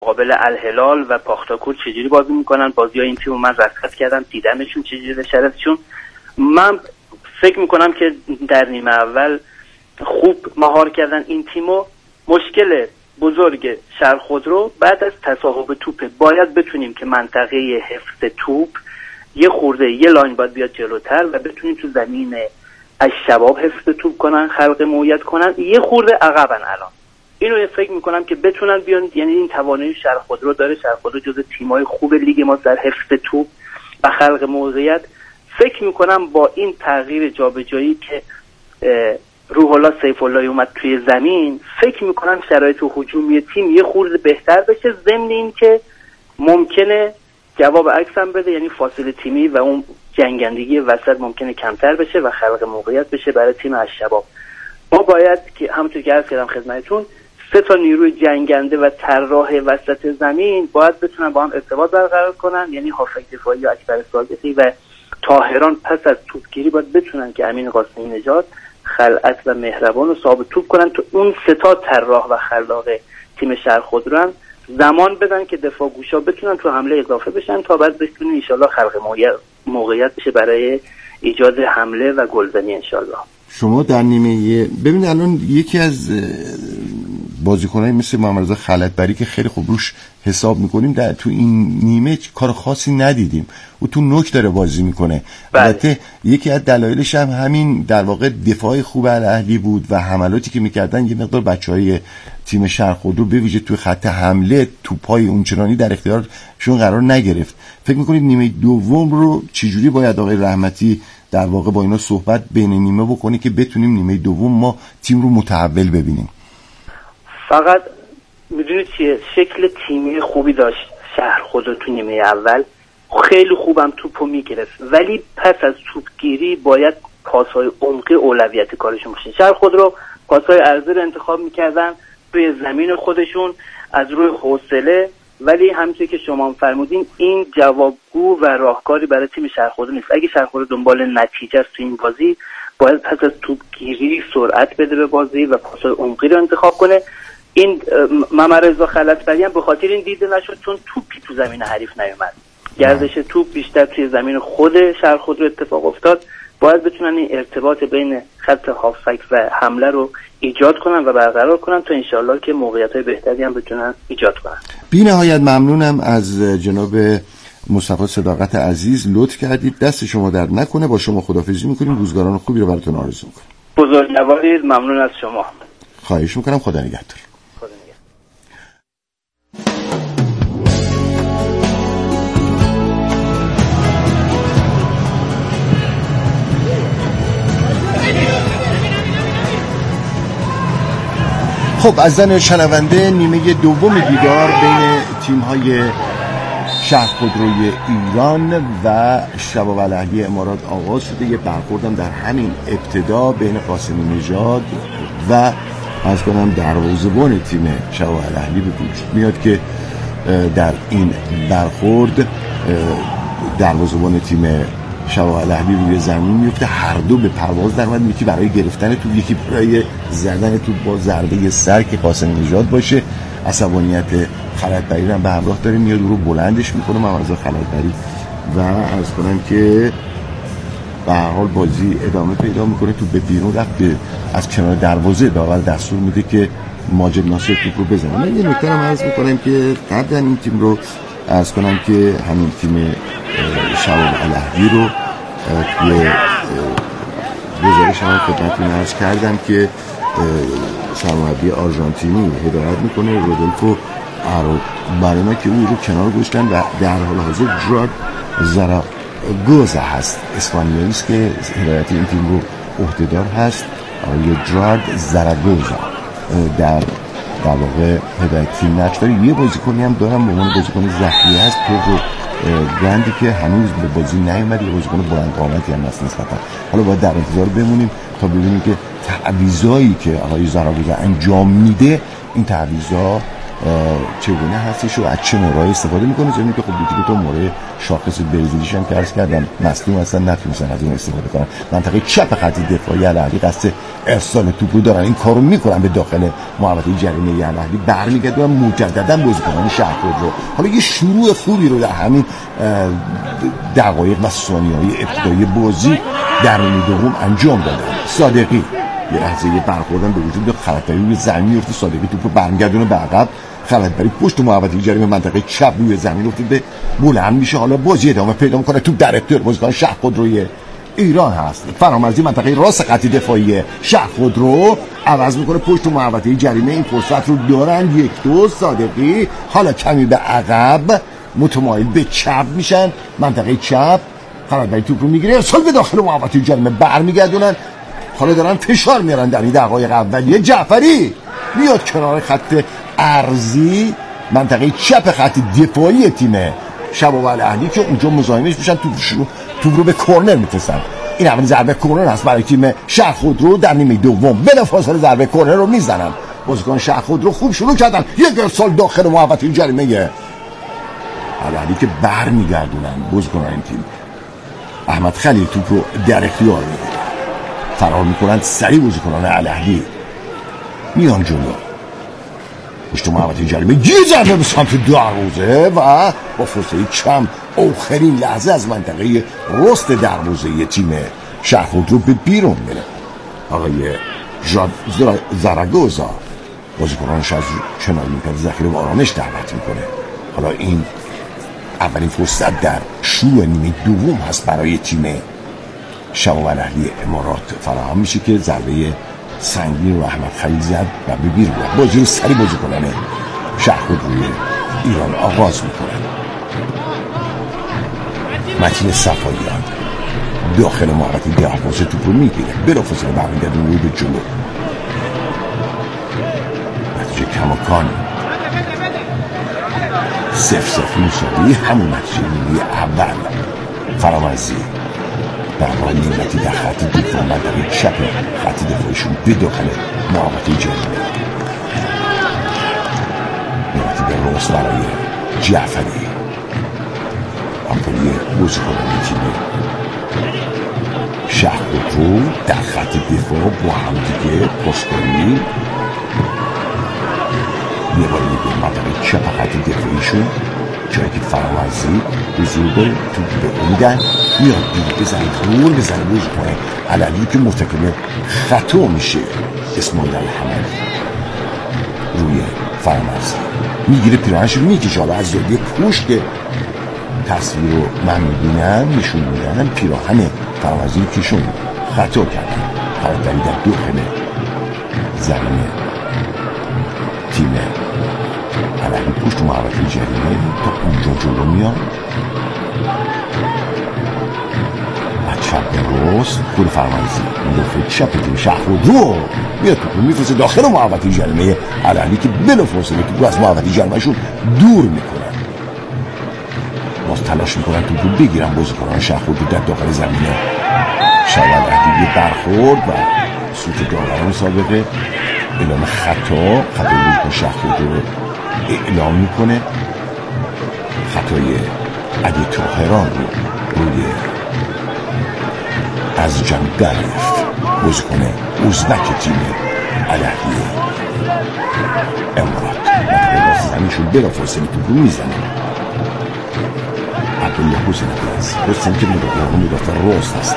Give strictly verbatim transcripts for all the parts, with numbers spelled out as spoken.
مقابل الهلال و پاختاکور چجوری بازی میکنن، بازی‌های این تیم من رصد کردم، دیدمشون چجوری شرطشون. من فکر میکنم که در نیمه اول خوب مهار کردن این تیمو. مشکل بزرگ شهرخودرو بعد از تصاحب توپ باید بتونیم که منطقه حفظ توپ یه خورده یه لاین باید بیاد جلوتر و بتونیم تو زمین الشباب حفظ توپ کنن، خلق موقعیت کنن، یه خورده عقبن الان. اینو فکر میکنم که بتونن بیان، یعنی این توانایی شهرخودرو داره. شهرخودرو جزو تیمای خوب لیگ ما در حفظ توپ و خلق موقعیت. فکر میکنم با این تغییر جابجایی که روح الله سیف الله اومد توی زمین، فکر میکنم شرایط هجومی تیم یه خورده بهتر بشه، ضمن این که ممکنه جواب عکس هم بده، یعنی فاصله تیمی و اون جنگندگی وسط ممکنه کمتر بشه و خلق موقعیت بشه برای تیم الشباب. ما باید که همونطور که عرض کردم خدمتتون، سه تا نیروی جنگنده و طراح وسط زمین باید بتونن با هم ارتباط برقرار کنن، یعنی هافک دفاعی اکبر صادقی و طاهران پس از توپگیری باید بتونن که امین قاسمی نژاد، خلعت و مهربان رو ثابت توپ کنن. تو اون سه تا طراح و خلاق تیم شهرخودرو زمان بدن که دفاع گوشا بتونن تو حمله اضافه بشن تا بعد بتونن ان شاءالله خلق موقعیت بشه برای ایجاد حمله و گلزنی ان شاءالله. شما در نیمه ببینید الان یکی از بازیکنایی مثل محمد رضا خلعتبری که خیلی خوب روش حساب میکنیم، در تو این نیمه کار خاصی ندیدیم. او تو نوک داره بازی میکنه. البته یکی از دلایلش هم همین در واقع دفاع خوب الاهلی بود و حملاتی که میکردن یه مقدار بچهای تیم شهرخودرو به ویژه توی خط حمله توپای اونچنانی در اختیارشون قرار نگرفت. فکر میکنید نیمه دوم رو چجوری باید آقای رحمتی در واقع با اینا صحبت بین نیمه بکنه که بتونیم نیمه دوم ما تیم رو متحول ببینیم؟ فقط میدونید چیه، شکل تیمی خوبی داشت شهرخودرو تو نیمه اول، خیلی خوبم توپو میگرفت، ولی پس از توپگیری باید پاس‌های عمقی اولویت کارشون باشه. شهرخودرو پاس‌های عرضی رو انتخاب میکردن توی زمین خودشون از روی حوصله، ولی همونطور که شما فرمودین این جوابگو و راهکاری برای تیم شهرخودرو نیست. اگه شهرخودرو دنبال نتیجه است تو این بازی، باید پس از توپگیری سرعت بده به بازی و پاس‌های عمقی رو انتخاب کنه. این محمد رضا خلعتبری هم به خاطر این دیده نشد چون توپی تو زمین حریف نیومد. گردش توپ بیشتر توی زمین خود شهرخودرو اتفاق افتاد. باید بتونن این ارتباط بین خط هافک و حمله رو ایجاد کنن و برقرار کنن تا انشالله که موقعیت‌های بهتری هم بتونن ایجاد کنن. بی نهایت ممنونم از جناب مصطفی صداقت عزیز، لطف کردید. دست شما درد نکنه. با شما خداحافظی می‌کنیم. روزگاران خوبی رو براتون آرزو می‌کنم. بزرگوارید. ممنون از شما. خواهش می‌کنم. خدا نگهدار. خب عزیزان شنونده، نیمه دوم دیدار بین تیم‌های شهرخودروی ایران و شباب الاهلی امارات آغاز شده. یه برخوردم در همین ابتدا بین قاسمی نژاد و از کنم دروازه‌بان تیم شباب الاهلی به وجود میاد که در این برخورد دروازه‌بان تیم شباب الاهلی روی زمین میفته، هر دو به پرواز در اومد، یکی برای گرفتن توپ، یکی برای زدن توپ با ضربه سر که قاسم نژاد باشه. عصبانیت خلعتبری رو به همراه داره، میاد رو بلندش میکنه محمد رضا خلعتبری و عرض کنم که به هر حال بازی ادامه پیدا میکنه. توپ به بیرون رفت، از کنار دروازه داور دستور میده که ماجد ناصر توپ رو بزنه. من یه نکته رو عرض میکنم که قبلا این تیم رو عرض کنم که همین تیم شباب الاهلی رو توی گزارش هم خدمتتون عرض کردم که سرمربی آرژانتینی هدایت میکنه رودولفو آروبارنا که او رو کنار گذاشتن و در حال حاضر جرارد زاراگوزا هست، اسپانیایی است که هدایت این تیم رو عهده‌دار هست. آقای جرارد زاراگوزا در در واقع هدایت تیم نقش داره. یه بازیکنی هم دارم به عنوان بازیکن ذخیره هست پدرو گراندی که هنوز به بازی نیومد، یه بازیکن بلند قامتی هم هست نسبتا. حالا باید در انتظار بمونیم تا ببینیم که تعویضایی که آقای زاراگوزا انجام میده این تعویضا چگونه هستش و از چه نوعی استفاده میکنه، چون که خب دیگه تو مورد شاخص برزیلیش هم عرض کردم مصدوم هستن نتونستن از اون استفاده کنن. منطقه چپ خط دفاعی الاهلی قصد ارسال توپ رو دارن، این کارو میکنن به داخل محوطه جریمه الاهلی، برمیگردن مجددا بازیکنان شهرخود رو. حالا یه شروع خوبی رو در همین دقایق و ثانیه‌های ابتدایی بازی در نیمه دوم انجام دادن. صادقی یه لحظه یه برخوردن به وجود خلطبری روی زمین میفته، صادقی توپ رو برمیگردونه به عقب، خلطبری پشت محوطه جریمه منطقه چپ روی زمین افتاده، بلند میشه، حالا بازی ادامه پیدا میکنه، توپ در اختیار بازیکن شهرخودروی ایران هست. فرامرزی منطقه راست خط دفاعی شهرخودرو عوض میکنه پشت محوطه جریمه، این فرصت رو دارن، یک دو صادقی حالا کمی به عقب متمایل به چپ میشن، منطقه چپ خلطبری توپ رو میگیره، ارسال به داخل محوطه جریمه برمیگردونن، حالا دارن فشار میارن در این دقایق اولیه. جعفری میاد کنار خط ارضی منطقه چپ خط دفاعی تیم شباب الاهلی که اونجا مزاحمش میشن، توپ رو توپ رو به کرنر میفرستن. این اولین ضربه کرنر هست برای تیم شهرخودرو در نیمه دوم، بلافاصله ضربه کرنر رو میزنن بازیکن شهرخودرو، خوب شروع کردن، یک ارسال داخل محوطه جریمه الاهلی که برمیگردونن بازیکن این تیم. احمد خلیل توپ رو در اختیار میگیره، فرار میکنن سریع بازیکنان الاهلی، میان جلو پشت محوطه جریمه، یه ضربه به سمت دروازه و با فرصت کم آخرین لحظه از منطقه رست دروازه تیم شهرخودرو به بیرون میره. آقای زراگوزا بازیکنانش از کنار میکنه، ذخیره و آرامش دعوت میکنه. حالا این اولین فرصت در شروع نیمه دوم هست برای تیم شباب الاهلی امارات فراهم میشه که ضربه سنگین رو احمد خلیل زد و به بیرون رفت. بازی رو سری بازی کنن شهرخودروی ایران آغاز میکنن. متین صفاییان داخل محوطه ده‌پاسه توپ رو میگیره، بلافاصله برمیگردونه روی به جلو، نتیجه کماکان صفر صفر مساوی، همون نتیجه نیمه اول. فرامرزی برای نیمتی در خط دفاع منطقه چپ خط دفاعشون به داخل محوطه جریمه، نیمتی به راست برای جعفری، آمپولی بازیکنان تیم شهرخودرو در خط دفاع با هم دیگه پاسکاری یه بار دیگه منطقه چپ خط دفاعیشون، جایی که فرامرزی حضور داره تو به امیدن میاد دیگه بزنه رول بزنه بوز کنه الاهلی که مرتکب خطا میشه. اسماعیل الحمد روی فرامرزی میگیره پیراهنش رو میکشه، حالا از زاویه پشت تصویر رو من میبینم نشون میدن پیراهن فرامرزی رو کشون خطا کردن، خلطبری در داخل زمین تیم الاهلی پشت محوطه جریمه تا اونجا جلو میاد، و چپ راست خود فرامرزی مدافع چپ تیم شهرخودرو میاد توپ رو میفرسته داخل محوطه جریمه الاهلی که بلافاصله توپ رو از محوطه جریمهشون دور میکنن. باز تلاش میکنن توپ رو بگیرن بازیکنان شهرخودرو در داخل زمین شباب الاهلی، برخورد و سوت داوران سابقه اعلام خطا خطای بازیکن شهرخودرو رو اعلام میکنه، خطای علی طاهران رو روی از جنگ دریفت بازیکن ازبک تیم الاهلی امارات منطقه راست زمینشون بلافاصله توپ رو میزنه. عبدالله حسین عباس حسین که مدافع مدافع راست هست،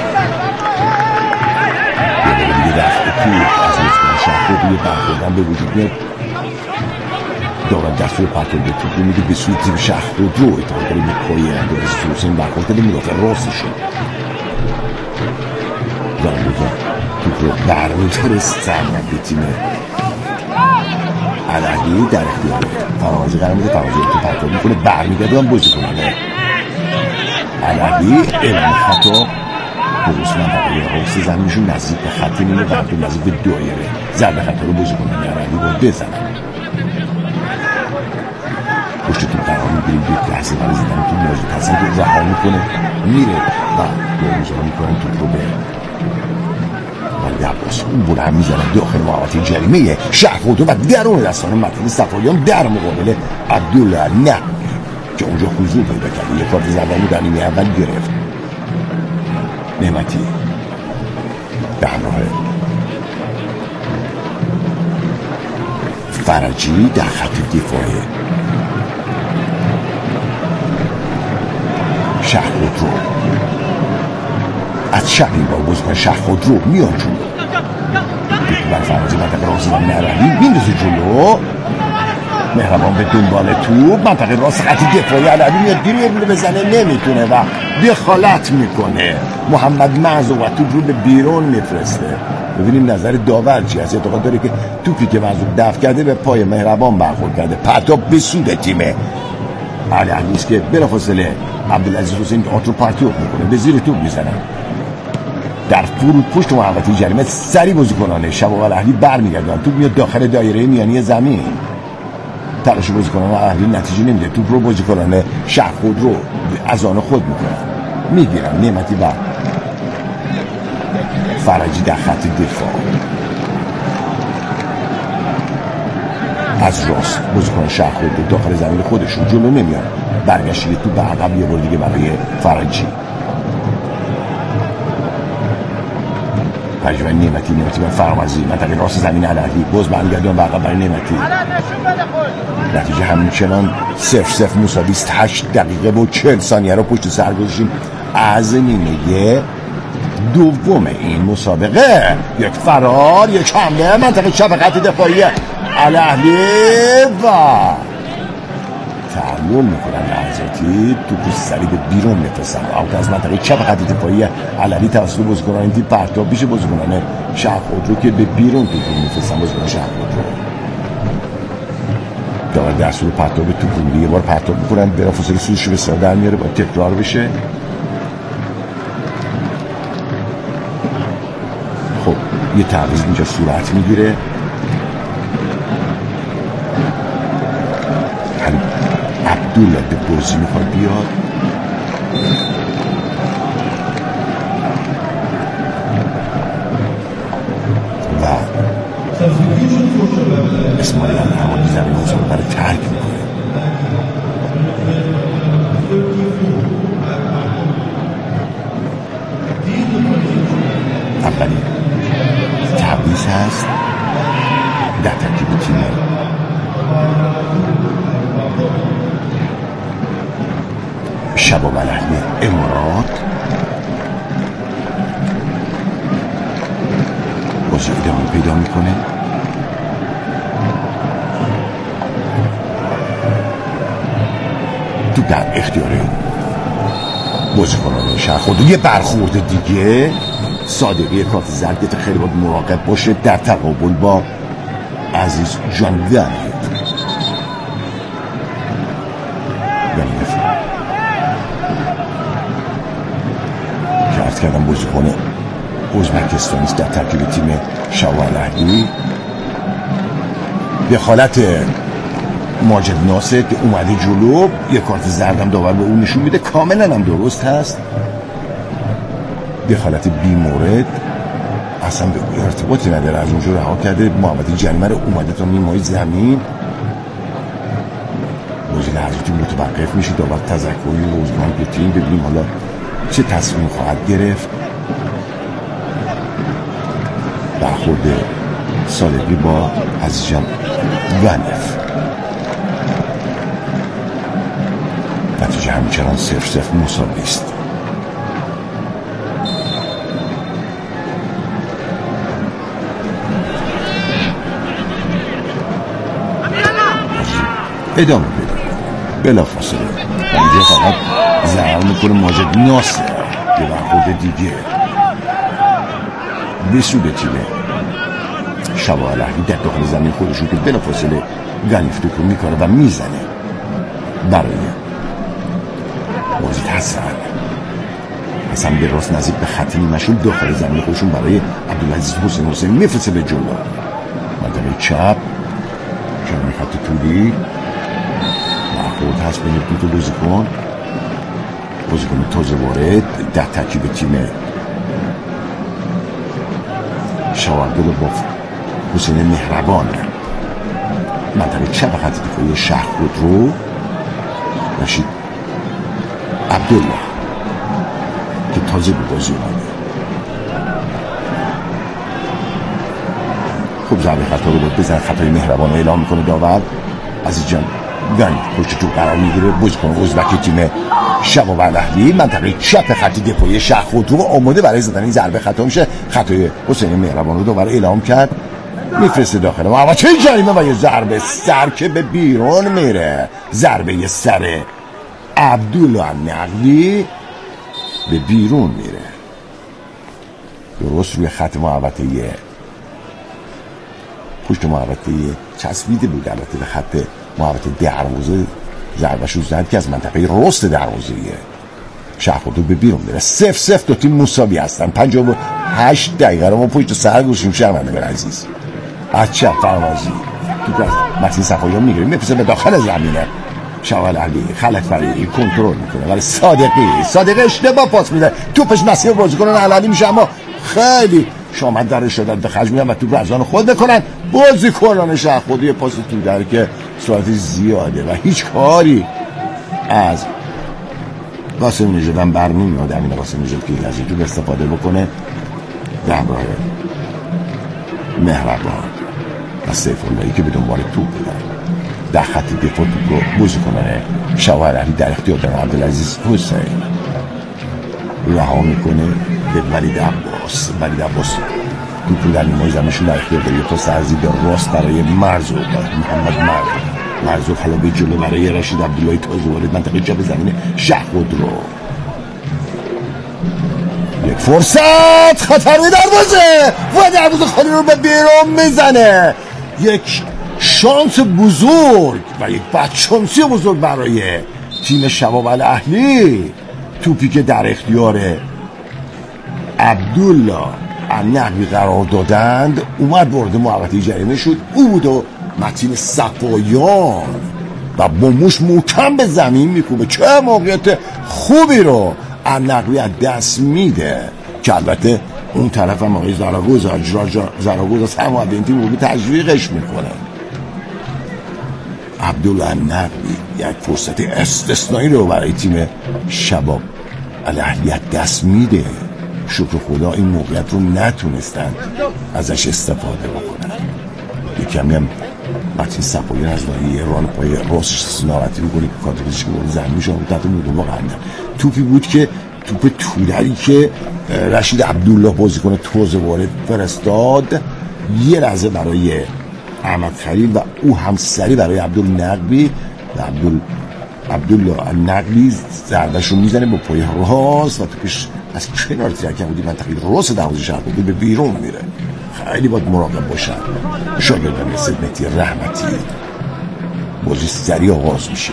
یه بار دیگه دفع توپ از بازیکن شهرخودرو برخوردن به وجود میاد، داور دستور پرتاب به توپ رو میده به سوی تیم شهرخودرو، اتحاد داره به پای عبدالعزیز حسین برخورد کرده مدافع راستشون، دارن بگم توپ رو برمی‌داره سرمد به تیم الاهلی در اختیار فرامرزی قرار میده، فرامرزی تو پرتاب میکنه برمیگرده هم بازی کنه الاهلی اعلام خطا درست منطقه راست زمینشون نزدیک به خط نیمه و حتی نزدیک به دایره، ضربه خطا رو بازی کنن الاهلی باید بزنن. پشت توپ قرار میگیریم یک لحظه برای زدن توپ ماجد حسن که رها میکنه میره و دارمزها میکنن توپ رو به علی عباس اون بلند میزنه داخل محوطه جریمه شهر خودرو و درون رسانه مطلب صفاییان در مقابل عبدالله نه که اونجا حضور پیدا کرده. یک کارت زرد در نیمه اول گرفت. نعمتی به همراه فرجی در خط دفاعی شهر خودرو از چپ این بار بازیکن شهر خودرو میان جلو دیگه بر فرجی منطقه راست زمین عربی میندازه جلو. مهربان به دنبال توپ منطقه راست خط دفاعی علوی میاد گیری یه گوله بزنه نمیتونه و دخالت میکنه. محمد معزو و توپ رو به بیرون میفرسته. ببینیم نظر داور چی هست. اعتقاد داره که توپی که معزو دفع کرده به پای مهربان برخورد کرده. پرتاب به سود تیمه علوی است که بلافاصله عبدالعزیز حسین آترو پرتاب میکنه به زیر توپ میزنه. در فرود پشت محوطه جریمه سری بازیکنان شباب الاهلی برمیگردن. توپ میاد داخل دایره میانی زمین. تلاش بازیکنان اهلی نتیجه نمیده. توپ رو بازیکنان شهر خودرو از آن خود میکنن میگیرن. نعمتی و فرجی در خط دفاع از راست بازیکن شهر خودرو داخل زمین خودشون جلو نمیان. برگشتی توپ به عقب یه بار دیگه برای فرجی. پژوهش نعمتی نعمتی و فرامرزی منطقه راست زمین الاهلی باز برمیگردن عقب برای نعمتی. نتیجه همچنان صفر صفر مساوی است. هشت دقیقه و چهل ثانیه رو پشت سر گذاشتیم از نیمه دوم این مسابقه. یک فرار یک حمله منطقه چپ خط دفاعی الاهلی و تعلل میکنن لحظاتی توپ سری به بیرون میفرستن. اوت از منطقه چپ خط دفاعی الاهلی توسط بازیکنان این تیم پرتاب میشه. بازیکنان شهر خودرو که به بیرون توپ میفرستن. بازیکنان شهر خودرو داور در صورت پرتاب توپ رو یه بار پرتاب میکنن بلافاصله سودش رو به سر در میاره با تکرار بشه. خب یه تعویض اینجا صورت میگیره. عبدالله به بازی میخواد بیاد. و اسماعیل هم همانی زمین موسیقی برای ترک میکنه. اولین تعویض هست در ترکیب تیم شباب الاهلی امارات. بازی ادامه پیدا میکنه. تو در اختیار بازیکنان شهر خودرو. یه برخورد دیگه صادقی کارت زرد خیلی باید مراقب باشه در تقابل با عزیز جان وحید. که کردم بازیکن ازبکستانی است در ترکیب تیم شباب الاهلی. دخالت ماجد ناصر که اومده جلو یه کارت زردم داور به اون نشون میده کاملا هم درست هست. دخالت بی مورد اصلا به ارتباطی نداره. از اونجا رها کرده محوطه جریمه رو اومده تا نیمه زمین. بازی لحظاتی متوقف میشه. داور تذکری روزمان به تیم ببینیم حالا چه تصمیم خواهد گرفت. برخورد صادقی با عزیزجان ونف. نتیجه همچنان صفر صفر مساوی است. ادامه پیدا بلافاصله اینجا فقط ضرر میکنه ماجد ناصر. یه برخورد دیگه به سود تیمه شباب الاهلی در داخل زمین خودشون که بلافاصله گنیفته رو میکنه و میزنه برای ماجد حسن. حسن به راست نزدیک به خط نیمه‌شون داخل زمین خودشون برای عبدالعزیز حسین حسین میفرسته به جلو. منطقه چپ کنار خط طولی برخورد هست بین دو تا بازیکن. بازیکن تازه وارد در ترکیب تیم شواردل با حسین مهربان. منطقه چپ خط دفاعی شهر خودرو رشید عبدالله که تازه به بازی اومده. خب ضربه خطا رو باید بزن، خطای مهربان رو اعلام میکنه داور. عزیز جان گنج پشت تو قرار میگیره، بازیکن ازبک تیم شباب الاهلی منطقه چپ خط دفاعی شهر خودرو آماده برای زدن این ضربه خطا میشه. خطای حسین مهربان رو داور اعلام کرد، میفرسته داخل و چه جریمه و یه ضربه سر که به بیرون میره. ضربه سر عبدالله نقلی به بیرون میره، درست روی خط محوطه پشت محوطه چسبیده بود. البته به خط محوطه دروازه ضربه شو زد که از منطقه رست دروازه شهر خودرو به بیرون میره. صفر صفر دو تیم مساوی هستن. پنجاه و هشت دقیقه رو ما پشت سر گوشیم شرمنده عزیز. از چپ فرمازی تو از متین صفایی میگیریم میپسه به داخل زمینه. شباب الاهلی خلق فریدی کنترل میکنه ولی صادقی صادقی اشتباه پاس میده، توپش مسیر بازیکنان الاهلی میشه اما خیلی شامت در شدت به خرج میدن و توپ از آن خود بکنن. بازیکنان شهر خودرو پاس تو در که سرعت زیاده و هیچ کاری از قاسم نژاد هم برنمیاد. امین قاسم نژاد که از اینجور استفاده بکنه به همراه مهربان و سیف اللهی که به دنبال توپ بودن در خط دفاع توپ رو بازیکنان شباب الاهلی در اختیار دارن. عبدالعزیز حسین رها میکنه به ولید عباس. ولید عباس توپ رو در نیمه زمینشون در اختیار داره. تا سرزی در راست برای مرزوق محمد مرزوق مرزوق حالا به جلو برای رشید عبدالله تازه وارد منطقه چپ زمین شهر خودرو. یک فرصت خطر به دروازه و دروازه خالی رو به بیرون میزنه. یک شانس بزرگ و یک بدشانسی بزرگ برای تیم شباب الاهلی. توپی که در اختیار عبدالله النقوی قرار دادند اومد وارد محوطه جریمه شد. او بود و متین صفایان و بموش محکم به زمین میکوبه. چه موقعیت خوبی رو النقوی از دست میده که البته اون طرف هم آقای زاراگوز زاراگوز از همه این تیم رو تجویقش میکنه. عبدالله النقوی یک فرصت استثنایی رو برای تیم شباب الاهلی دست میده. شکر خدا این موقعیت رو نتونستن ازش استفاده بکنن. یکمی هم متین صفایی از ناحیه ران پای راستش ناراحتی رو کنی کانترکتش که بود زمین شد تحت مدون واقعا توپی بود که توپ تودری که رشید عبدالله بازیکن توزه وارد فرستاد یه لحظه برای احمد خلیل و او هم سری برای عبدالنقبی و عبدال عبدالله النقلی ضربهش رو میزنه با پای راست و توپش از کنار ترکم بودی منطقه راست دروازه شهر بودی به بیرون میره. خیلی باید مراقب باشن. شاگردان مثل مهدی رحمتی بازی سریع آغاز میشه.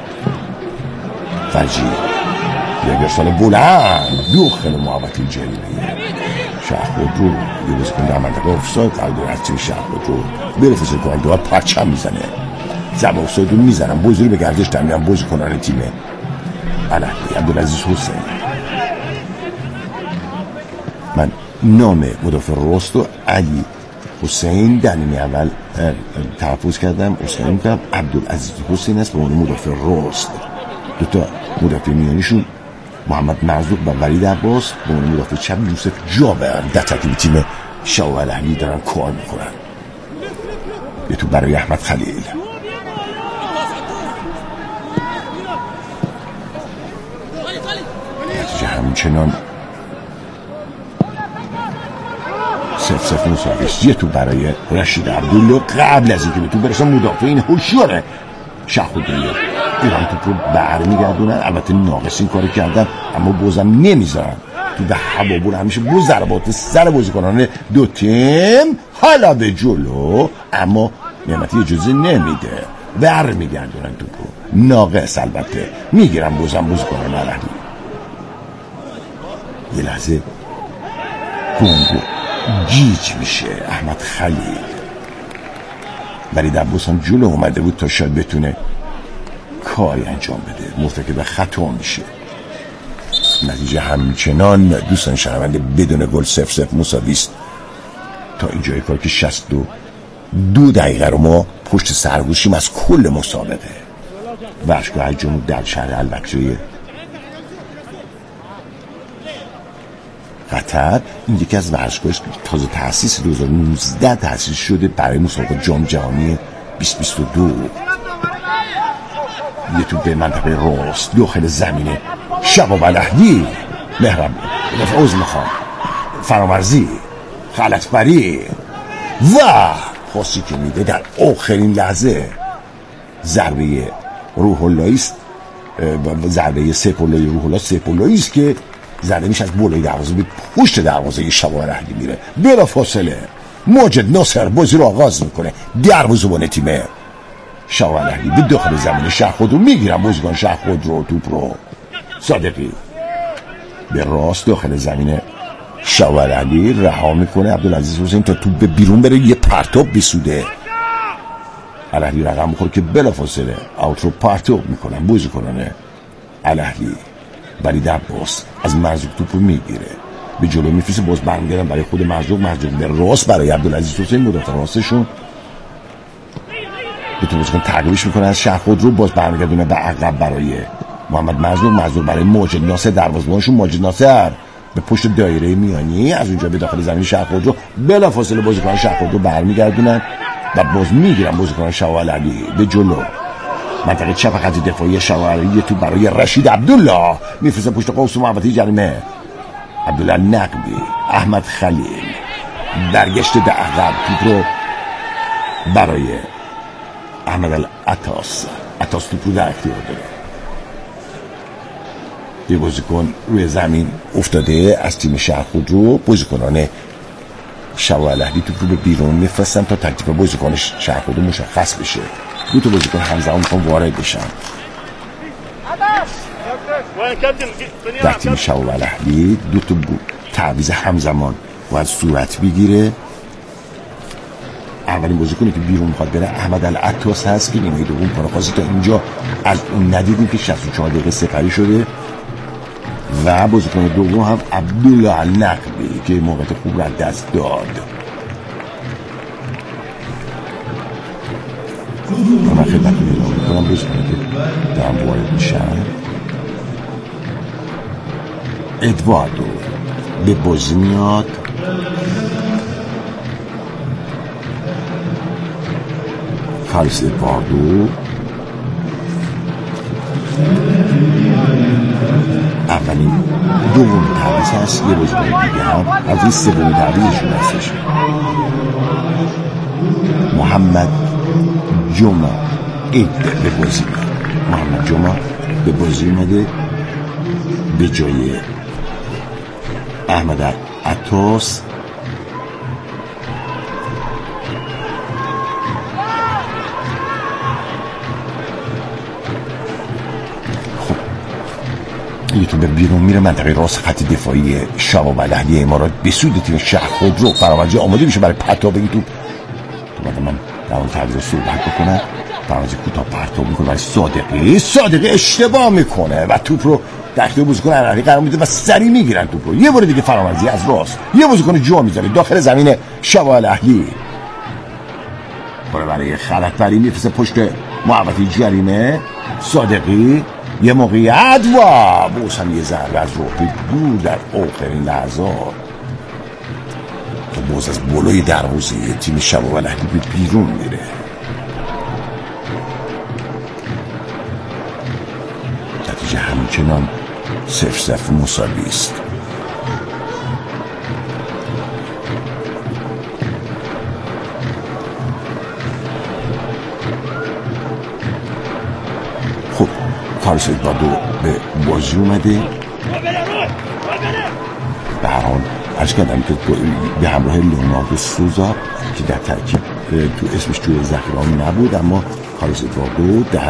فجی یک ارسال بلند داخل محوطه جریمه شهر خودرو یه بازیکن در منطقه افساید قلب از تیم شهر خودرو برفسه کنن دوباره پرچم میزنه. ضربه افساید رو میزنن بازی رو به گردش در میان بازیکنان تیم الاهلی. عبدالعزیز حسین من نام مدافع راست و علی حسین در نیمه اول تلفظ کردم حسین میکنم عبدالعزیز حسین است به عنوان مدافع راست. دوتا مدافع میانیشون محمد مرزوق و ولید عباس به عنوان مدافع چپ یوسف جابر در ترکیب تیم شباب الاهلی دارن کار میکنن. یه تو برای احمد خلیل نتیجه همچنان صف صف مساویست. یه تو برای رشید عبدالله قبل از اینکه به تو برسن مدافعین هوشیاره شهر خودروی ایران توپ رو برمیگردونن. البته ناقص این کاری کردن اما بازم نمیذارن تو به هوا بره. همیشه بو ضربات سر بازیکنان دو تیم حالا به جلو اما نعمتی اجازه نمیده برمیگردونن توپ رو. ناقص البته میگیرن بازم بازیکنان الاهلی. یه لحظه گنگو گیج میشه احمد خلیل ولی در بوسان جلو اومده بود تا شاید بتونه کاری انجام بده. مرتکب خطا میشه. نتیجه همچنان دوستان شنونده بدون گل صفر صفر مساویست. تا اینجای کار که شصت و دو دقیقه رو ما پشت سرگوشیم از کل مسابقه. ورزشگاه جنوب در شهر البکریه قطر. این یکی از ورزشگاهاست که تازه تأسیس دو هزار و نوزده تأسیس شده برای مسابقات جام جهانی بیست بیست و دو. یه تو به منطقه راست داخل زمینه شباب الاهلی مهرم عوض میخوام فرامرزی خلطبری و پاسی که میده در آخرین لحظه ضربه روح اللهی است، ضربه سیف اللهی روح الله سیف اللهی است که زده میشه از بالای دروازه به پشت دروازه شباب الاهلی میره. بلا فاصله ماجد ناصر بازی رو آغاز میکنه. دروازه‌بان تیم شباب الاهلی به داخل زمین شهر خود رو میگیرن. بازیکن شهر خود رو توپ رو صادقی به راست داخل زمین شباب الاهلی رها میکنه. عبدالعزیز حسین تا توپ به بیرون بره یه پرتاب بسوده. الاهلی رقم میخوره که بلافاصله اوت رو پرتاب میکنن بازیکنان الاهلی. ولی در باز از مرزوق توپ رو میگیره به جلو میفرسته. باز برمیگردن برای خود مرزوق. مرزوق به راست برای عبدالعزیز حسین مدافع راستشون دو تا بازیکن تعقیبش میکنه از شهر خود رو. باز برمیگردونه به عقب برای محمد مرزوق. مرزوق برای ماجد ناصر دروازه‌بانشون. ماجد ناصر به پشت دایره میانی از اونجا به داخل زمین شهر خود رو بلافاصله بازیکن شهر خود رو برمیگردونن و باز میگیرن بازیکن شباب الاهلی به جلو. منطقه چپ خط دفاعی شباب الاهلی تو برای رشید عبدالله میفرسته پشت قوس محوطه جریمه. عبدالله نقبی احمد خلیل برگشت به عقب توپ رو برای احمد العطاس. عطاس توپ رو در اختیار داره. یه بازیکن روی زمین افتاده از تیم شهر خود رو. بازیکنان شباب الاهلی توپ رو به بیرون میفرستن تا تکلیف بازیکن شهر خود مشخص بشه. دو تا بازیکن همزمان میخوان وارد بشن در تیم شباب الاهلی. دو تا تعویض همزمان باید صورت بگیره. اولین بازیکنی که بیرون میخواد بره احمد العطاس هست که نیمه دوم کنه. خواستی تا اینجا از اون ندیدیم که شصت و چهار دقیقه سپری شده. و بازیکن دوم هم عبدالله النقبی که موقعیت خوب را دست داد. من خدمت می‌کنم می‌کنم بازیکنی که دارم وارد میشن. ادواردو به بازی میاد. کارلوس ادواردو اولین دوم تعویض هست. یه بازیکن دیگه هم از این سوم تعویضشون هستش. محمد جمعه اید به بازی میاد. محمد جمعه به بازی میاده به جای احمد عطاس. یه تو به بیرون میره منطقه راست خط دفاعی شباب الاهلی امارات به سود تیم شهر خود رو فرامرزی آماده میشه برای پرتاب این توپ. تو بعد من در اون تعویض صحبت بکنم. فرامرزی کوتاه پرتاب میکنه برای صادقی. صادقی اشتباه میکنه و توپ رو در اختیار بازیکن الاهلی قرار میده و سری میگیرن توپ رو. یه بار دیگه فرامرزی از راست یه بازیکن جا میذاره داخل زمین شباب الاهلی. برای خلطبری میفرسته پشت محوطه جریمه. صادقی یه موقعیت و باز هم یه ضربه از روحی دور در آخرین لحظات و باز از بالای دروازه تیم شباب الاهلی به بیرون میره. نتیجه همچنان صفر صفر مساوی است. خب کارلوس ادواردو به بازی اومده. به هر حال عرض کردم که به همراه لئوناردو سوزا که در ترکیب تو اسمش توی ذخیره نبود، اما کارلوس ادواردو در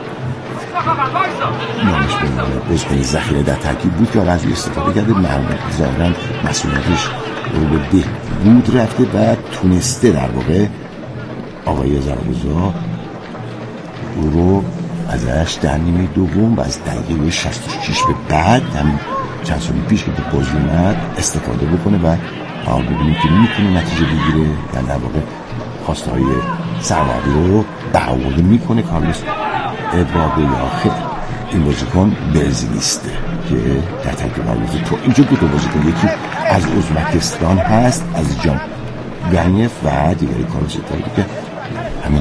نامش به بازیکن ذخیره در ترکیب بود که از استفاده کرده. ظاهرا مسئولیتش رو به ده بود رفته و تونسته در واقع آقای زربوزا او رو ازش در نیمه دوم و از دقیقه شصت و شش به بعد هم چند سال پیش که به بازی اومد استفاده بکنه و حال ببینیم که میتونه نتیجه بگیره یا در واقع خواسته های سرمایه‌گذاری رو برآورده میکنه کارلوس ادواردو یا خیر. این بازیکن برزیلیسته که در ترکیب قرار تو اینجا دو تا بازیکن، یکی از ازبکستان هست از جان گنیف و دیگری کارلوس ادواردو که همین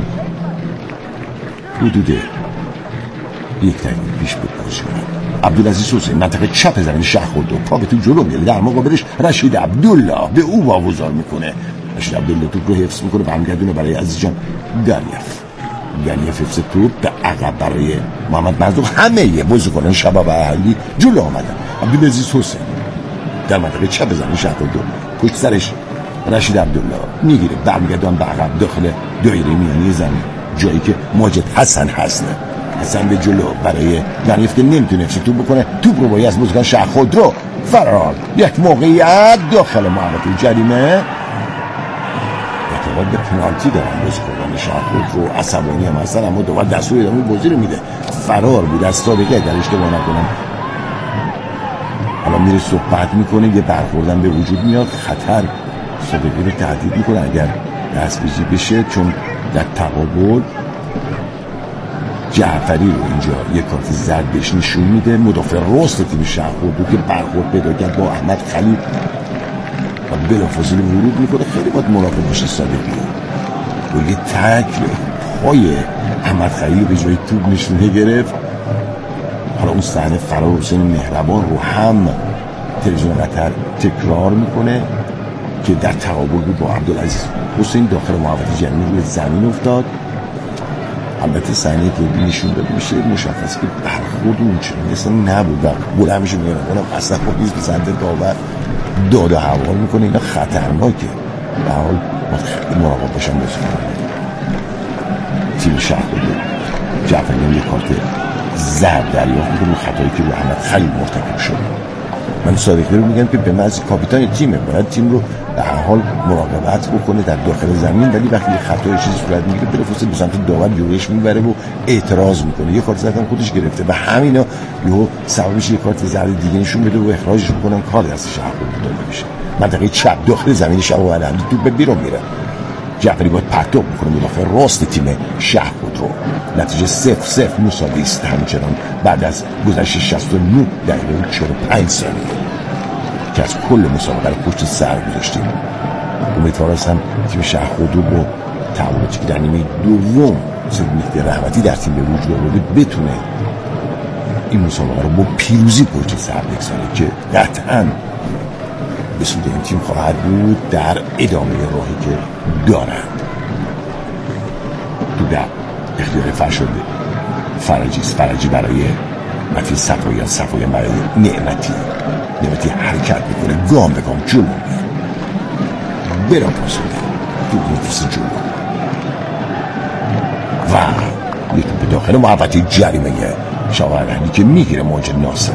حدود یک دقیقه پیش بود بازی کنند. عبدالعزیز حسین منطقه چپ زمین شهرخوردو پا به تو جلو میره، در مقابلش رشید عبدالله به او واگذار میکنه. رشید عبدالله توپ رو حفظ میکنه و برمیگردونه برای عزیزجان گنیف. گنیف حفظ توپ به عقب برای محمد مرزوق. همه بازیکنان شباب اهلی جلو آمدن. عبدالعزیز حسین در منطقه چپ زمین شهرخوردو پشت سرش رشید عبدالله میگیره، برمیگردون به عقب داخل دایره میانی زمین جایی که ماجد حسن هست. حسن به جلو برای گنیف که نمیتونه حفظ توپ بکنه، توپ رو باید از بازیکن شهرخوردو فرار. یک موقعیت داخل محوطه جریمه، اعتقاد به پنالتی دارن بازیکنان شهرخوردو، عصبانی هم هستن، اما دوباره دستور ادامه بازی رو میده. فرار بود از صادقه در اشتباه نکنم. حالا میره صحبت میکنه، یه برخوردن به وجود میاد، خطر صادقه رو تهدید میکنه اگر دستگیری بشه، چون در تقابل جعفری رو اینجا یک کارت زرد بهش نشون میده. مدافع راست تیم شهرخوردو که برخورد پیدا کرد با احمد خلیل و بلافاصله ورود میکنه. خیلی باید مراقب باشه صادقی و یه تکل پای احمد خلیل به جای توپ نشونه گرفت. حالا اون صحنه فرار حسین مهربان رو هم تلویزیون قطر تکرار میکنه که در تقابل بود با عبدالعزیز حسین داخل محوطه جریمه روی زمین افتاد. البته صحنه‌ای که نشون داده میشه مشخصه که برخورد اون چنین اصلا نبود و بوده همیشه میگن اونم اصلا خود نیست به سمت داور داد و هوار میکنه. اینا خطرناکه، به حال باید مراقب باشن بازیکنان تیم شهرخوردو. جعفری هم یه کارت زرد دریافت میکنه خطایی که رو احمد خلیل مرتکب شده. من صادقی رو میگم که به محض کاپیتان تیمه باید تیم رو به هر حال مراقبت بکنه در داخل زمین، ولی وقتی یه خطای چیزی صورت میگیره بلافاصله به سمت داور یورش میبره و اعتراض میکنه. یه کارت زرد هم خودش گرفته و همینا یهو سببش یه کارت زرد دیگه نشون بده و اخراجش میکنن، کار دست شهرخوردو داده میشه. منطقه چپ داخل زمین شباب اهلی توپ به بیرون میره. جعفری باید پرتاب میکنه مدافع راست تیم شهرخوردو. نتیجه صفر صفر مساوی است همچنان بعد از گذشت شصت و نه دقیقه و چهل و پنج ثانیه که از کل مسابقه رو پشت سر گذاشتیم. امیدوار هستم تیم شهرخوردو با تحولاتی که در نیمه دوم سید مهدی رحمتی در تیم به وجود آورده بتونه این مسابقه رو با پیروزی پشت سر بگذاره که قطعاً به سود این تیم خواهد بود در ادامه راهی که دارند. تو در اختیار فرشاد فرجی است. فرجی برای متی صفایی، صفایی برای نعمتی. نعمتی حرکت میکنه، گام به گام جلو میاد، برام پاسده تو نفس جلو و یه توپ داخل محوطه جریمه شباب اهلی که میگیره ماجد ناصر.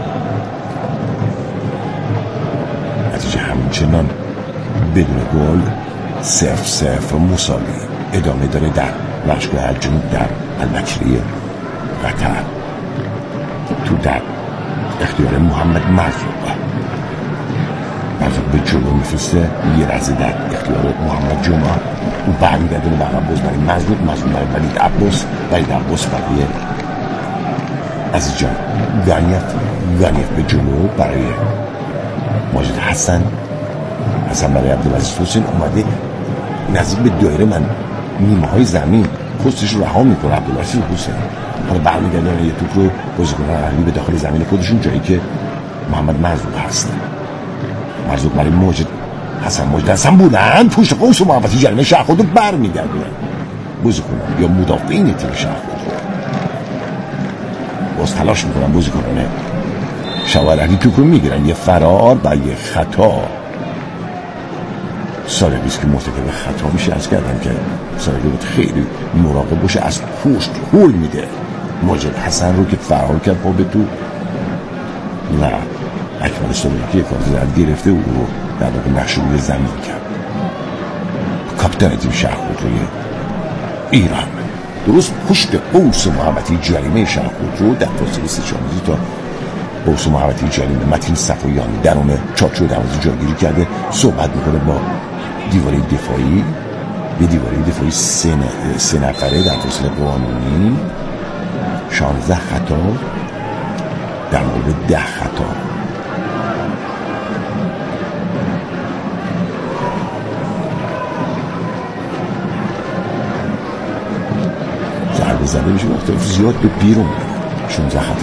نتیجه همچنان بدون گل صفر صفر مساوی ادامه داره در ورزشگاه الجنوب در البکریه قطر. تو در اختیار محمد مرزوق مرزوق به جلو میفرسته، یه لحظه در اختیار محمد جمعه او برمیگردونه به عقب باز برای مرزوق، مرزوق برای ولید عباس، ولید عباس برای عزیزجان گنیف، گنیف به جلو برای ماجد حسن، حسن برای عبدالعزیز حسین. اومده نزدیک به دایره من نیمه های زمین پستش رو رها میکنه عبدالعزیز حسین. حالا برمیگردن یه توپ رو بازیکنان اهلی به داخل زمین خودشون جایی که محمد مرزوق هست. مرزوق برای ماجد حسن، ماجد حسن بودن پشت قوس و محوطه جریمه شهرخوردو برمیگردن بازیکنان یا مدافعین تیم شهرخوردو باز تلاش میکنن بازیکنان شباب اهلی توپ رو میگیرن. یه فرار و یه خطا. سارقیست که مرتکب خطا میشه. از کردم که سارقی بود خیلی مراقب باشه، از پشت هول میده ماجد حسن رو که فرار کرد پا به تو و اکمل سارقی که یک کارت زرد گرفته او رو در واقع نقش روی زمین کرد. کاپیتان تیم شهرخوردوی ایران درست پشت قوس محوطه جریمه شهرخوردو در فاصله سی چهار تا بوسو محوطی جلیل متین صفویانی درون چارچوب دروازه جایگیری کرده، صحبت میکنه با دیواره دفاعی، یه دیواره دفاعی سه, ن... سه نفره در فاصله قانونی، شانزده خطا در مورد ده خطا. ضربه زده میشه وقتا زیاد به بیرون شانزده خطا